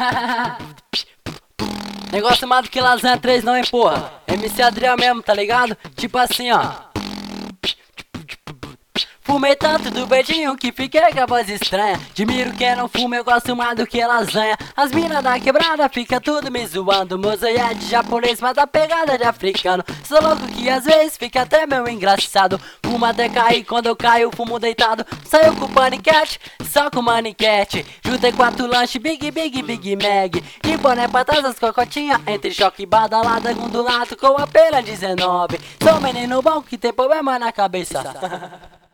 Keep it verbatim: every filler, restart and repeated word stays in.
Negócio mais do que lasanha três não, hein, porra. M C Adriel mesmo, tá ligado? Tipo assim, ó. Fumei tanto do beijinho que fiquei com a voz estranha. Admiro quem não fuma, eu gosto mais do que lasanha. As minas da quebrada fica tudo me zoando. Mozeia é de japonês, mas a pegada de africano. Sou louco que às vezes fica até meio engraçado. Fumo até cair, quando eu caio fumo deitado. Saiu com paniquete, só com maniquete. Juntei quatro lanches, Big Big Big Mag. De boné pra trás as cocotinhas, entre choque e badalada com do lado com a pena dezenove. Sou um menino bom que tem problema na cabeça.